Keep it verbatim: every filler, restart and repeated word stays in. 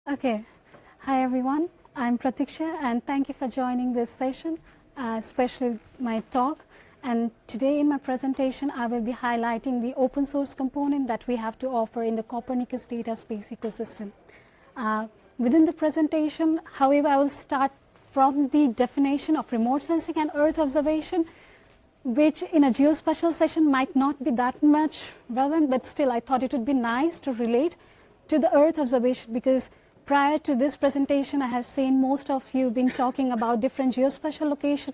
Okay. Hi, everyone. I'm Pratiksha, and thank you for joining this session, uh, especially my talk. And today in my presentation, I will be highlighting the open source component that we have to offer in the Copernicus data space ecosystem. Uh, within the presentation, however, I will start from the definition of remote sensing and Earth observation, which in a geospatial session might not be that much relevant, but still I thought it would be nice to relate to the Earth observation, because prior to this presentation, I have seen most of you been talking about different geospatial location